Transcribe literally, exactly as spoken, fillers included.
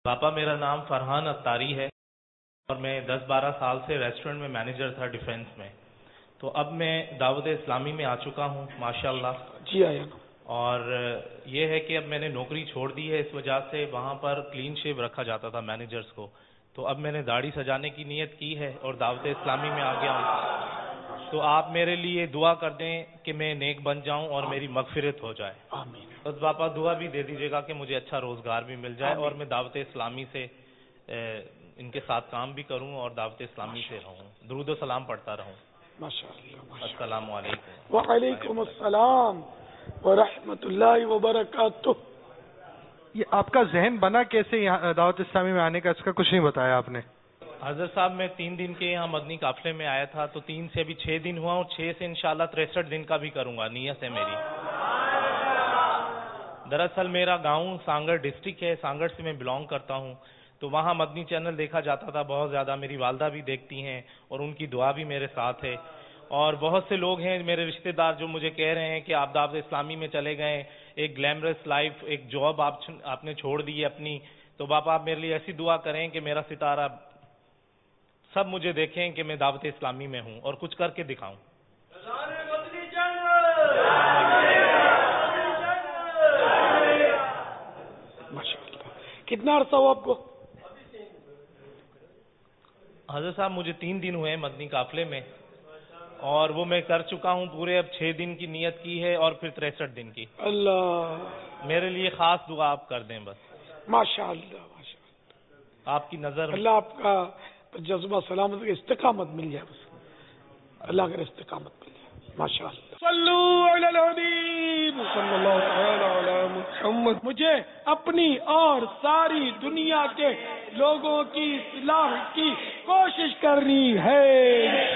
पापा मेरा नाम फरहान अत्तारी है और मैं दस बारह साल से रेस्टोरेंट में मैनेजर था डिफेंस में। तो अब मैं दावत इस्लामी में आ चुका हूँ माशाल्लाह। जी आया। और ये है कि अब मैंने नौकरी छोड़ दी है, इस वजह से वहाँ पर क्लीन शेव रखा जाता था मैनेजर्स को। तो अब मैंने दाढ़ी सजाने की नीयत की है और दावत इस्लामी में आ गया हूँ। तो आप मेरे लिए दुआ कर दें कि मैं नेक बन जाऊं और मेरी मगफिरत हो जाए। आमीन। बस पापा दुआ भी दे दीजिएगा कि मुझे अच्छा रोजगार भी मिल जाए और मैं दावत इस्लामी से ए, इनके साथ काम भी करूं और दावत इस्लामी से रहूं, दुरूद व सलाम पढ़ता रहूं। माशाअल्लाह। अस्सलाम वालेकुम। वालेकुम अस्सलाम व रहमतुल्लाहि व बरकातुहू। ये आपका जहन बना कैसे यहाँ दावत इस्लामी में आने का, इसका कुछ नहीं बताया आपने। हजरत साहब मैं तीन दिन के यहाँ मदनी काफिले में आया था, तो तीन से अभी छह दिन हुआ हूँ, छह से इंशाल्लाह तिरसठ दिन का भी करूंगा, नियत है मेरी। दरअसल मेरा गांव सांगड़ डिस्ट्रिक्ट है, सांगड़ से मैं बिलोंग करता हूँ। तो वहाँ मदनी चैनल देखा जाता था बहुत ज़्यादा, मेरी वालदा भी देखती हैं और उनकी दुआ भी मेरे साथ है। और बहुत से लोग हैं मेरे रिश्तेदार जो मुझे कह रहे हैं कि आप दावत इस्लामी में चले गए, एक ग्लैमरस लाइफ, एक जॉब आप आपने छोड़ दी है अपनी। तो बापा आप मेरे लिए ऐसी दुआ करें कि मेरा सितारा सब मुझे देखें कि मैं दावत इस्लामी में हूँ और कुछ करके दिखाऊं। कितना अरसा हुआ आपको? हज़रत साहब मुझे तीन दिन हुए हैं मदनी काफिले में और वो मैं कर चुका हूँ पूरे। अब छह दिन की नियत की है और फिर तिरसठ दिन की। अल्लाह मेरे लिए खास दुआ आप कर दें बस। माशाअल्लाह माशाअल्लाह। आपकी नजर अल्लाह आपका जज्बा सलामत इस्तिकामत मिल जाए, बस अल्लाह का इस्तिकामत मिल जाए। माशाअल्लाह। सल्लू अलल हबीब सल्लल्लाहु तआला अला मुहम्मद। मुझे अपनी और सारी दुनिया के लोगों की इस्लाह की कोशिश करनी है।